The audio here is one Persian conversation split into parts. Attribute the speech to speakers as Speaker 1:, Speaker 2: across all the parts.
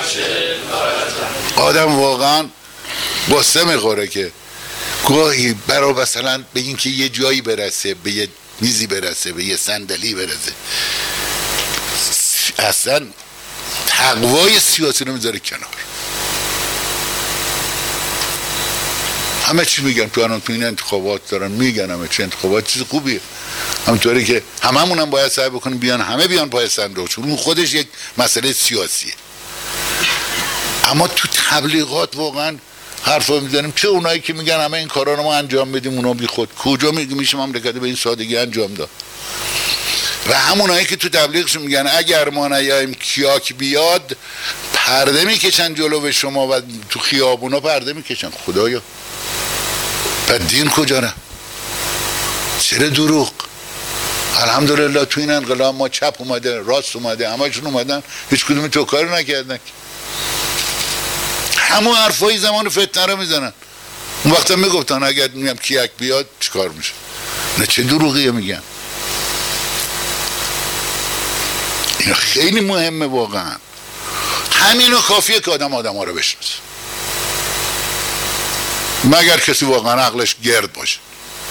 Speaker 1: آدم واقعا قصه میخوره که گاهی برای مثلا به این که یه جایی برسه، به یه میزی برسه، به یه صندلی برسه، اصلا تقوای سیاسی رو میذاره کنار. همه چی میگن تو این انتخابات دارن میگن، همه چی انتخابات چیز خوبیه، همونطوری که هممون هم باید سعی بکنیم بیان، همه بیان پای صندوق، چون اون خودش یک مسئله سیاسیه. اما تو تبلیغات واقعا حرفا میزنیم، چه اونایی که میگن همه این کارا رو ما انجام بدیم، اونا بی خود کجا میشه مملکت به این سادگی انجام داد؟ و همونایی که تو تبلیغشون میگن اگر ما نیاییم کیاک بیاد، پرده میکشن جلو به شما و تو خیابونا پرده میکشن. خدایا بعد دین کجا رفت؟ چرا دروغ؟ الحمدلله تو این انقلاب ما چپ اومده، راست اومده، همشون اومدن، هیچ کدوم تو کاری نکردن. همون حرفای زمان فتنه رو میزنن. اون وقتا میگفتن اگر میگم کیک بیاد چیکار میشه؟ نه چه دروغیه میگن. این خیلی مهمه واقعا. همینو کافیه که آدم ها رو بشناسه، مگر کسی واقعا عقلش گرد باشه.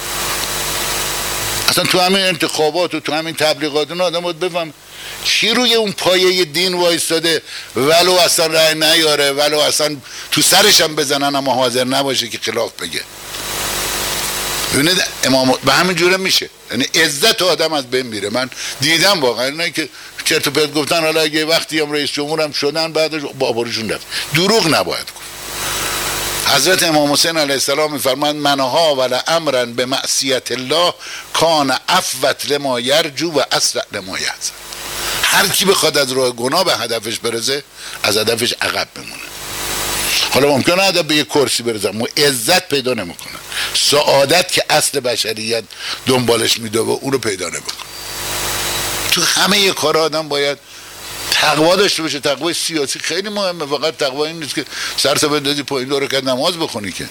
Speaker 1: اصلا تو همین انتخابات و تو همین تبلیغات اون آدم باید بفهم چی روی اون پایه دین وایستاده، ولو اصلا رأی نیاره، ولو اصلا تو سرش هم بزنن اما حاضر نباشه که خلاف بگه. ببینید امام به همین جوره میشه، یعنی عزت آدم از بین میره. من دیدم واقعا اینایی که چرت و پرت گفتن، حالا اگه وقتی هم رئیس جمهور هم شدن بعدش با آبروشون رفت. دروغ نباید گفت. حضرت امام حسین علیه السلام میفرمایند منها ولا امرا به معصیت الله کان افوت لما یرجو و اسرع لما یحزن. هر کی بخواد از راه گناه به هدفش برسه، از هدفش عقب بمونه. حالا ممکنه هدف به یک کرسی برسه، اما عزت پیدا نمیکنه. سعادت که اصل بشریت دنبالش میده و اون رو پیدا نمیکنه. تو همه کار آدم باید تقوا داشته باشه. تقوای سیاسی خیلی مهمه. فقط تقوا این نیست که سرت بندازی پایین 2 رکعت نماز بخونی، که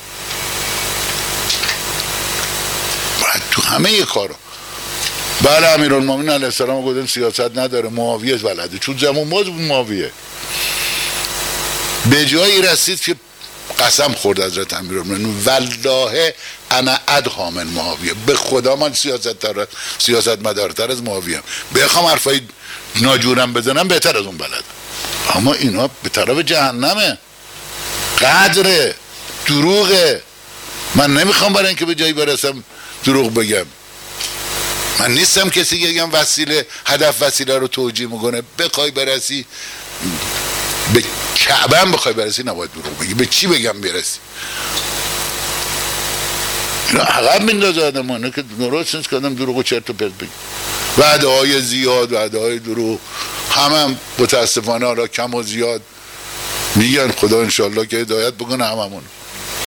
Speaker 1: باید تو همه کارا. بله امیرالمومنین علیه السلام گفتن سیاست نداره، معاویه ولده، چون زمان باز معاویه به جایی رسید که قسم خورد حضرت امیرالمومنین والله انا ادها من معاویه، به خدا من سیاست مدارتر از معاویه، بخوام حرفای ناجورم بزنم بهتر از اون بلد. اما اینا به طرف جهنمه، قدره، دروغه. من نمیخوام برای اینکه به جایی برسم دروغ بگم. من نیستم کسی که بگم وسیله، هدف وسیله رو توجیه میکنه. بخوای برسی به کعبه هم بخوای برسی نباید دروغ بگی. به چی بگم برسی؟ اینا عقب میندازه آدمانه که درست نیست که آدم دروغ و چرت و پرت بگی. وعده های زیاد، وعده های دروغ، هم متاسفانه حالا کم و زیاد میگن. خدا انشالله که هدایت بکنه هممون.